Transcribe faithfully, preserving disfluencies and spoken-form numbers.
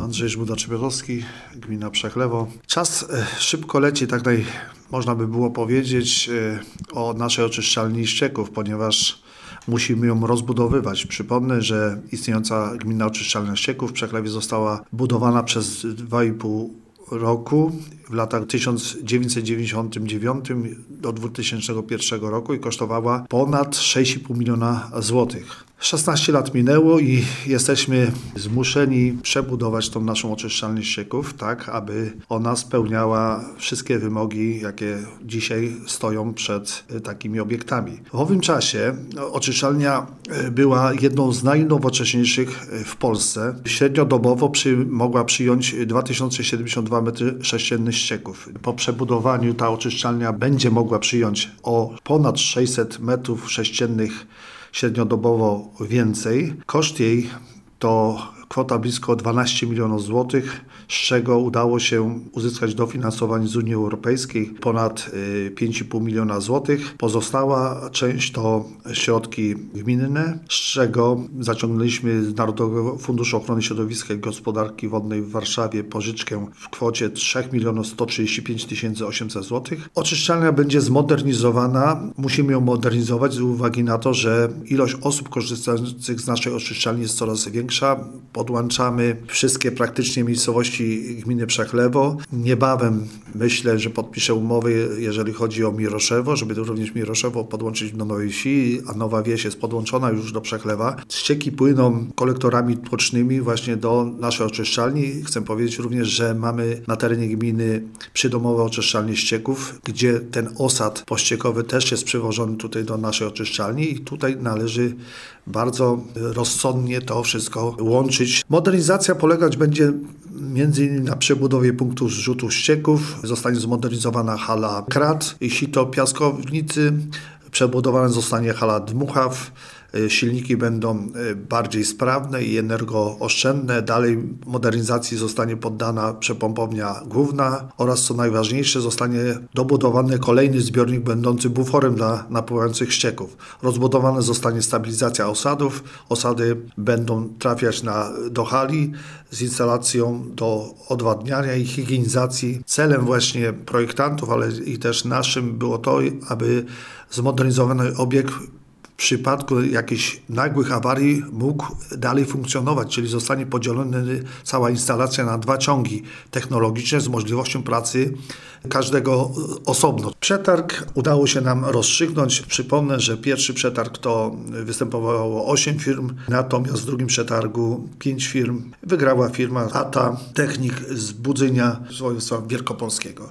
Andrzej Żmuda-Trzebiatowski, gmina Przechlewo. Czas szybko leci, tak naj, można by było powiedzieć, o naszej oczyszczalni ścieków, ponieważ musimy ją rozbudowywać. Przypomnę, że istniejąca gminna oczyszczalnia ścieków w Przechlewie została budowana przez dwa i pół roku w latach tysiąc dziewięćset dziewięćdziesiątym dziewiątym do dwutysięcznego pierwszego roku i kosztowała ponad sześć i pół miliona złotych. szesnaście lat minęło i jesteśmy zmuszeni przebudować tą naszą oczyszczalnię ścieków, tak aby ona spełniała wszystkie wymogi, jakie dzisiaj stoją przed takimi obiektami. W owym czasie oczyszczalnia była jedną z najnowocześniejszych w Polsce. Średniodobowo przy, mogła przyjąć dwa tysiące siedemdziesiąt dwa metry sześcienne ścieków. Po przebudowaniu ta oczyszczalnia będzie mogła przyjąć o ponad sześćset metrów sześciennych średniodobowo więcej. Koszt jej to kwota blisko dwanaście milionów złotych, z czego udało się uzyskać dofinansowanie z Unii Europejskiej ponad pięć i pół miliona złotych. Pozostała część to środki gminne, z czego zaciągnęliśmy z Narodowego Funduszu Ochrony Środowiska i Gospodarki Wodnej w Warszawie pożyczkę w kwocie trzy miliony sto trzydzieści pięć tysięcy osiemset złotych. Oczyszczalnia będzie zmodernizowana. Musimy ją modernizować z uwagi na to, że ilość osób korzystających z naszej oczyszczalni jest coraz większa. Podłączamy wszystkie praktycznie miejscowości gminy Przechlewo. Niebawem myślę, że podpiszę umowy, jeżeli chodzi o Miroszewo, żeby również Miroszewo podłączyć do Nowej Wsi, a Nowa Wieś jest podłączona już do Przechlewa. Ścieki płyną kolektorami tłocznymi właśnie do naszej oczyszczalni. Chcę powiedzieć również, że mamy na terenie gminy przydomowe oczyszczalnie ścieków, gdzie ten osad pościekowy też jest przywożony tutaj do naszej oczyszczalni i tutaj należy bardzo rozsądnie to wszystko łączyć. Modernizacja polegać będzie między innymi na przebudowie punktu zrzutu ścieków. Zostanie zmodernizowana hala krat i sito piaskownicy. Przebudowana zostanie hala dmuchaw. Silniki będą bardziej sprawne i energooszczędne. Dalej modernizacji zostanie poddana przepompownia główna oraz, co najważniejsze, zostanie dobudowany kolejny zbiornik będący buforem dla napływających ścieków. Rozbudowana zostanie stabilizacja osadów. Osady będą trafiać na, do hali z instalacją do odwadniania i higienizacji. Celem właśnie projektantów, ale i też naszym było to, aby zmodernizowany obiekt w przypadku jakichś nagłych awarii mógł dalej funkcjonować, czyli zostanie podzielona cała instalacja na dwa ciągi technologiczne z możliwością pracy każdego osobno. Przetarg udało się nam rozstrzygnąć. Przypomnę, że pierwszy przetarg to występowało osiem firm, natomiast w drugim przetargu pięć firm. Wygrała firma A T A Technik z Budzynia z województwa wielkopolskiego.